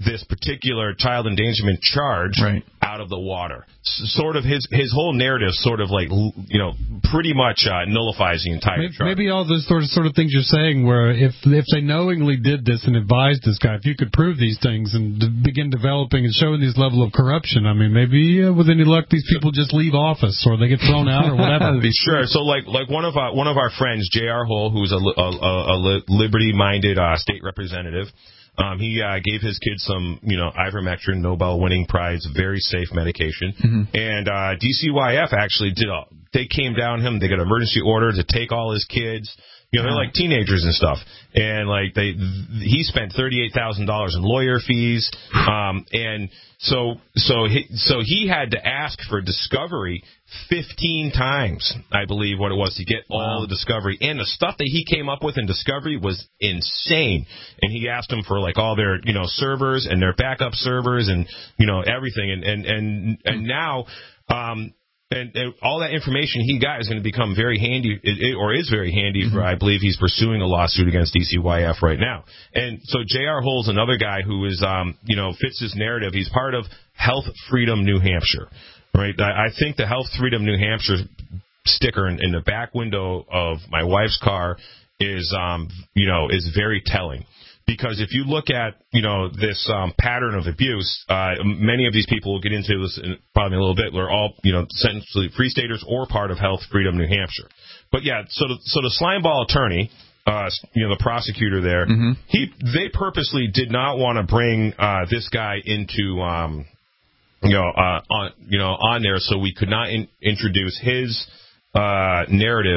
this particular child endangerment charge out of the water. Sort of his whole narrative sort of like, pretty much nullifies the entire charge. Maybe all those sort of things you're saying, where if they knowingly did this and advised this guy, if you could prove these things and begin developing and showing these level of corruption, I mean, maybe with any luck these people just leave office or they get thrown out or whatever. Sure. So like one of our friends, J.R. Hull, who's a liberty-minded state representative. He gave his kids some, ivermectin, Nobel-winning prize, very safe medication. Mm-hmm. And DCYF actually they came down him. They got an emergency order to take all his kids. They're like teenagers and stuff. And like he spent $38,000 in lawyer fees. And so he had to ask for discovery 15 times, I believe, what it was to get all the discovery. And the stuff that he came up with in discovery was insane. And he asked them for like all their, servers and their backup servers and, everything. And now, and all that information he got is going to become very handy, or is very handy for, I believe he's pursuing a lawsuit against DCYF right now. And so J.R. Hull's another guy who is, fits his narrative. He's part of Health Freedom New Hampshire, right? I think the Health Freedom New Hampshire sticker in the back window of my wife's car is very telling. Because if you look at, this pattern of abuse, many of these people will get into this in probably a little bit. They're all, essentially free staters or part of Health Freedom New Hampshire. But yeah, so the slimeball attorney, the prosecutor there, they purposely did not want to bring this guy into, on there, so we could not introduce his narrative,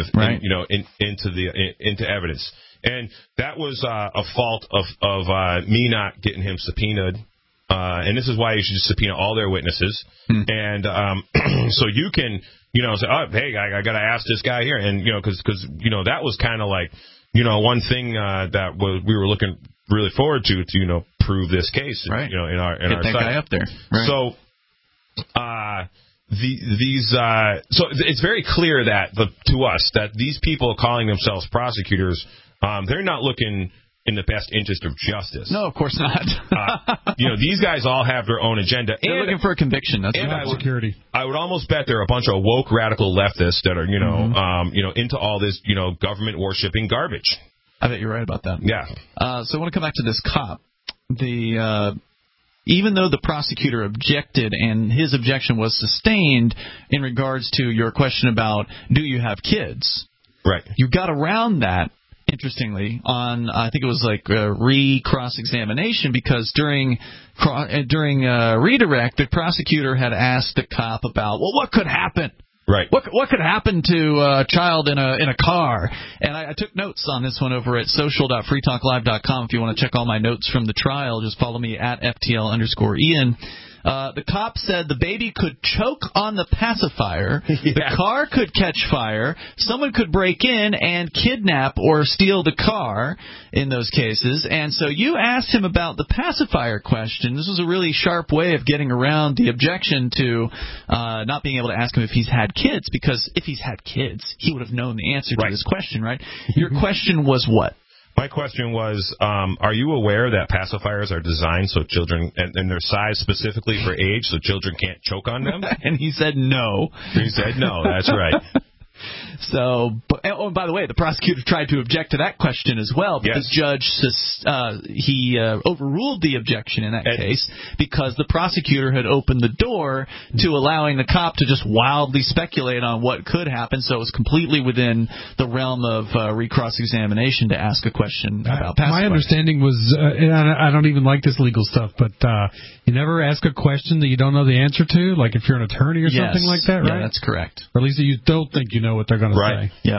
into evidence. And that was a fault of me not getting him subpoenaed. And this is why you should just subpoena all their witnesses. And so you can, say, oh, hey, I got to ask this guy here. And, because that was kind of like, one thing that we were looking really forward to prove this case, in our Get that site. guy up there. Right. So, so it's very clear that to us that these people calling themselves prosecutors, they're not looking in the best interest of justice. No, of course not. These guys all have their own agenda. They're looking for a conviction. That's security. I would almost bet they're a bunch of woke radical leftists that are, into all this, government worshipping garbage. I bet you're right about that. Yeah. So I want to come back to this cop. Even though the prosecutor objected and his objection was sustained in regards to your question about do you have kids, right? You got around that, interestingly, on I think it was like cross-examination, because during redirect, the prosecutor had asked the cop about, well, what could happen? Right. What could happen to a child in a car? And I took notes on this one over at social.freetalklive.com. If you want to check all my notes from the trial, just follow me at FTL_Ian. The cop said the baby could choke on the pacifier, the car could catch fire, someone could break in and kidnap or steal the car in those cases. And so you asked him about the pacifier question. This was a really sharp way of getting around the objection to not being able to ask him if he's had kids, because if he's had kids, he would have known the answer to this question, right? Your question was what? My question was, are you aware that pacifiers are designed so children, and they're sized specifically for age, so children can't choke on them? And he said no. He said no, that's right. So, and by the way, the prosecutor tried to object to that question as well, but the judge overruled the objection in that case because the prosecutor had opened the door to allowing the cop to just wildly speculate on what could happen. So it was completely within the realm of recross-examination to ask a question about pacifiers. My understanding was, and I don't even like this legal stuff, but you never ask a question that you don't know the answer to, like if you're an attorney or something like that, right? Yeah, that's correct. Or at least you don't think you know what they're going to say. Yep.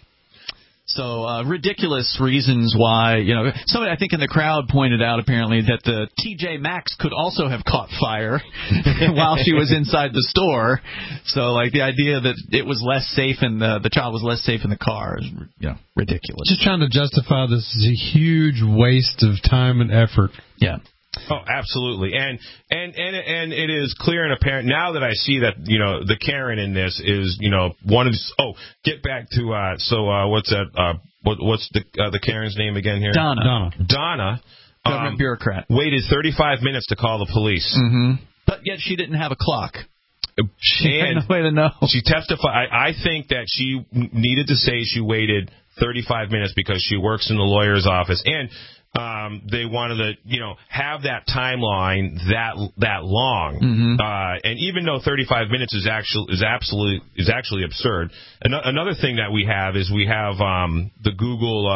So ridiculous reasons why, somebody I think in the crowd pointed out apparently that the TJ Maxx could also have caught fire while she was inside the store. So like the idea that it was less safe and the child was less safe in the car is ridiculous. Just trying to justify this is a huge waste of time and effort. Yeah. Oh, absolutely, and it is clear and apparent now that I see that the Karen in this is one of these. Oh, get back to what's that? What's the Karen's name again here? Donna. Government bureaucrat. Waited 35 minutes to call the police. Mm-hmm. But yet she didn't have a clock. She had no way to know. She testified. I think that she needed to say she waited 35 minutes because she works in the lawyer's office, and they wanted to, have that timeline that long. Mm-hmm. And even though 35 minutes is actually absurd. Another thing that we have is the Google,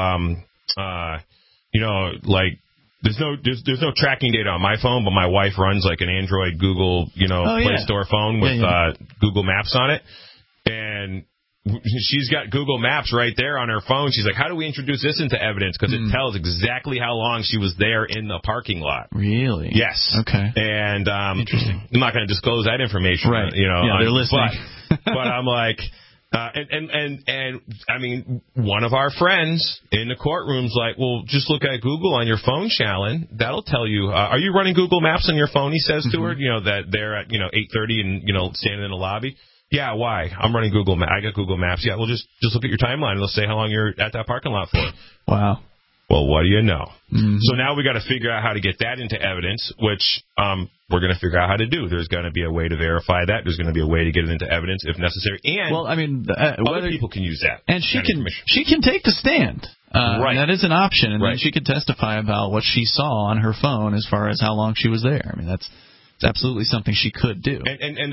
There's no tracking data on my phone, but my wife runs like an Android Google, Play Store phone with Google Maps on it. And she's got Google Maps right there on her phone. She's like, how do we introduce this into evidence? Because it tells exactly how long she was there in the parking lot. Really? Yes. Okay. And interesting. I'm not going to disclose that information. Right. They're listening. But I'm like... And I mean, one of our friends in the courtroom's like, well, just look at Google on your phone, Shallon. That'll tell you. Are you running Google Maps on your phone? He says to her, that they're at 8:30 and standing in the lobby. Yeah, why? I'm running Google Maps. I got Google Maps. Yeah, well, just look at your timeline. It'll say how long you're at that parking lot for. Wow. Well, what do you know? Mm-hmm. So now we got to figure out how to get that into evidence, which we're going to figure out how to do. There's going to be a way to verify that. There's going to be a way to get it into evidence if necessary. And other people can use that. And she can take the stand. Right. And that is an option. And right. then she can testify about what she saw on her phone as far as how long she was there. I mean, that's absolutely something she could do.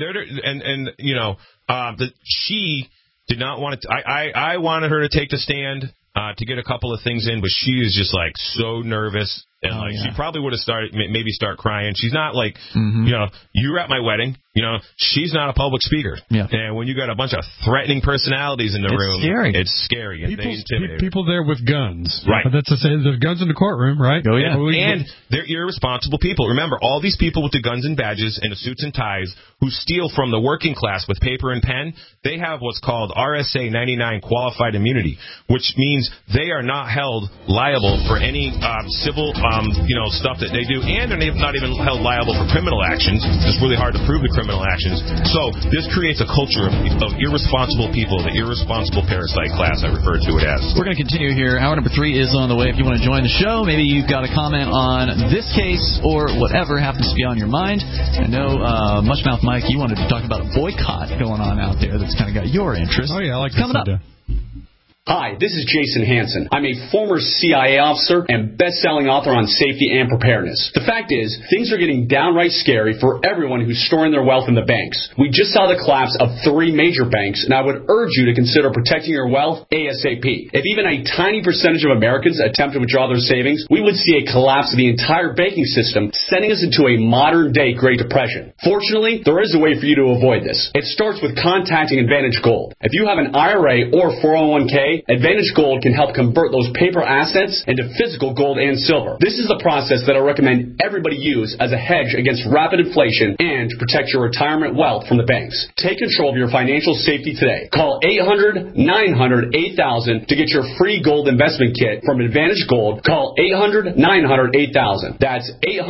She did not want to. I wanted her to take the stand. To get a couple of things in, but she is just like so nervous, and she probably would have start crying. She's not like, you were at my wedding. She's not a public speaker. Yeah. And when you got a bunch of threatening personalities in the room, it's scary. And they intimidate. People there with guns. Right. That's to say, there's guns in the courtroom, right? Oh, yeah. And they're irresponsible people. Remember, all these people with the guns and badges and the suits and ties who steal from the working class with paper and pen, they have what's called RSA 99 qualified immunity, which means they are not held liable for any civil, stuff that they do, and they're not even held liable for criminal actions. It's really hard to prove the criminal actions. So this creates a culture of irresponsible people, the irresponsible parasite class I refer to it as. We're going to continue here. Hour number 3 is on the way. If you want to join the show, maybe you've got a comment on this case or whatever happens to be on your mind. I know, Mushmouth Mike, you wanted to talk about a boycott going on out there that's kind of got your interest. Oh, yeah, I like coming up. Hi, this is Jason Hansen. I'm a former CIA officer and best-selling author on safety and preparedness. The fact is, things are getting downright scary for everyone who's storing their wealth in the banks. We just saw the collapse of 3 major banks, and I would urge you to consider protecting your wealth ASAP. If even a tiny percentage of Americans attempt to withdraw their savings, we would see a collapse of the entire banking system, sending us into a modern-day Great Depression. Fortunately, there is a way for you to avoid this. It starts with contacting Advantage Gold. If you have an IRA or 401k, Advantage Gold can help convert those paper assets into physical gold and silver. This is the process that I recommend everybody use as a hedge against rapid inflation and to protect your retirement wealth from the banks. Take control of your financial safety today. Call 800-900-8000 to get your free gold investment kit from Advantage Gold. Call 800-900-8000. That's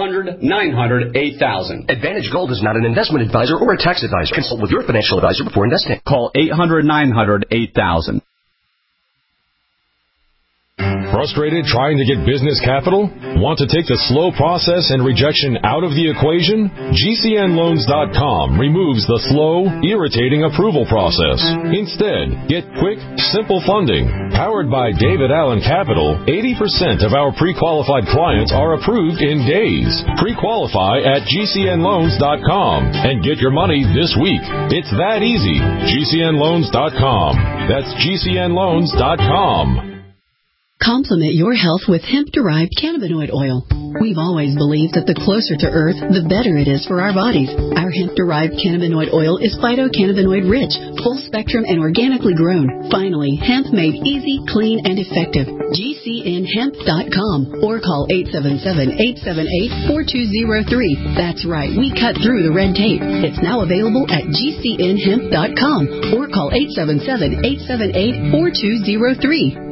800-900-8000. Advantage Gold is not an investment advisor or a tax advisor. Consult with your financial advisor before investing. Call 800-900-8000. Frustrated trying to get business capital? Want to take the slow process and rejection out of the equation? GCNloans.com removes the slow, irritating approval process. Instead, get quick, simple funding. Powered by David Allen Capital, 80% of our pre-qualified clients are approved in days. Pre-qualify at GCNloans.com and get your money this week. It's that easy. GCNloans.com. That's GCNloans.com. Complement your health with hemp-derived cannabinoid oil. We've always believed that the closer to Earth, the better it is for our bodies. Our hemp-derived cannabinoid oil is phytocannabinoid-rich, full-spectrum, and organically grown. Finally, hemp made easy, clean, and effective. GCNhemp.com or call 877-878-4203. That's right, we cut through the red tape. It's now available at GCNhemp.com or call 877-878-4203.